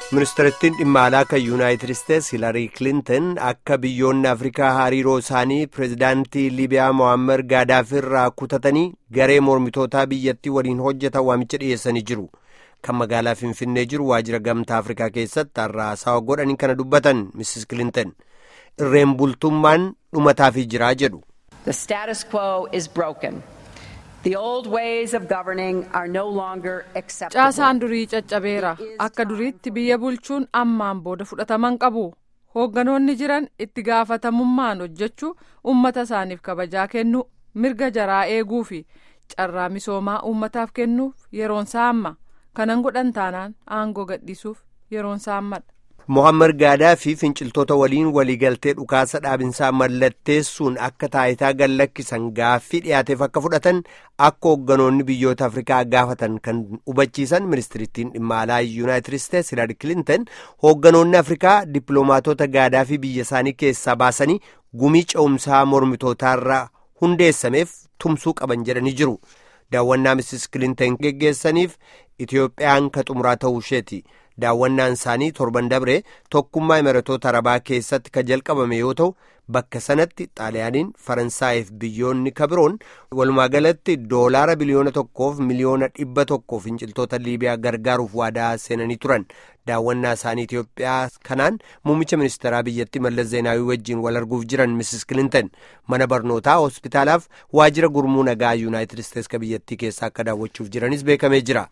Ministeerittiin dhimma alaa kan Yuunaayitid Isteetsi Hilarii Kilinton akka biyyoonni Afrikaa hariiroo isaanii pireezidaantii Liibiyaa Mo'ammar Gaadaafii irraa kutatanii garee mormitootaa biyyattii waliin hojjetan waamicha dhiyeessanii jiru. Kan magaalaa Finfinnee jiru waajjira gamtaa Afrikaa keessatti haasawa godhanii kana dubbatan Mrs. Kilinton irreen bultummaan dhumataafii jiraa jedhu. The status quo is broken. The old ways of governing are no longer acceptable. Caasaan durii caccabeera. Akka duriitti biyya bulchuun ammaan booda fudhataman qabu. Hoogganoonni jiran itti gaafatamummaan hojjechuu, uummata isaaniif kabajaa kennuu, mirga jaraa eeguu fi carraa misoomaa uummataaf kennuuf yeroon isaa amma. Kanan godhan taanaan aangoo gadhiisuuf yeroon isaa ammadha. Mo'ammar Gaadaafii finciltoota waliin waliigaltee dhukaasa dhaabinsaa mallatteessuun akka taayitaa gallakkisan gaaffii dhiyaateef akka fudhatan akka hoogganoonni biyyoota Afrikaa gaafatan kan hubachiisan ministeerittiin dhimma alaa Yuunaayitid Isteetsi Hilarii Kilinton hoogganoonni Afrikaa dippiloomaatota Gaadaafii biyya isaanii keessaa baasanii gumii ce'umsaa mormitootaarraa hundeessameef tumsuu qaban jedhanii jiru. Daawwannaa Mrs. Kilinton geggeessaniif Itiyoophiyaan ka xumuraa ta'uu isheeti. Daawwannaan isaanii torban dabree tokkummaa Imiratoota Arabaa keessatti ka jalqabame yoo ta'u bakka sanatti Xaaliyaaniin Faransaayif biyyoonni kabiroon walumaa galatti $1 biliyoona 1 miliyoona 100 finciltoota Liibiyaa gargaaruuf waadaa seenanii turan. Daawwannaa isaanii Itiyoophiyaa kanaan muummicha ministeeraa biyyattii Mallas Zeenaawii wajjin wal arguuf jiran Mrs. Kilinton mana barnootaa hospitaalaaf waajjira gurmuu nagaa Yuunaayitid Isteetsi ka biyyattii keessaa akka daawwachuuf jiranis beekamee jira.